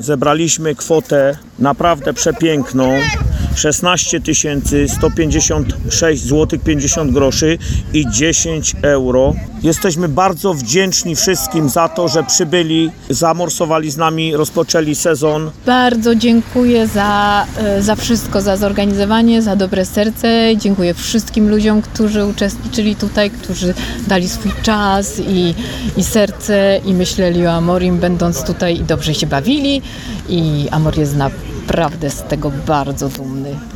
Zebraliśmy kwotę naprawdę przepiękną. 16 156 zł 50 groszy i 10 euro. Jesteśmy bardzo wdzięczni wszystkim za to, że przybyli, zamorsowali z nami, rozpoczęli sezon. Bardzo dziękuję za wszystko, za zorganizowanie, za dobre serce. Dziękuję wszystkim ludziom, którzy uczestniczyli tutaj, którzy dali swój czas i serce i myśleli o Amorim, będąc tutaj i dobrze się bawili. I Amor jest naprawdę z tego bardzo dumny.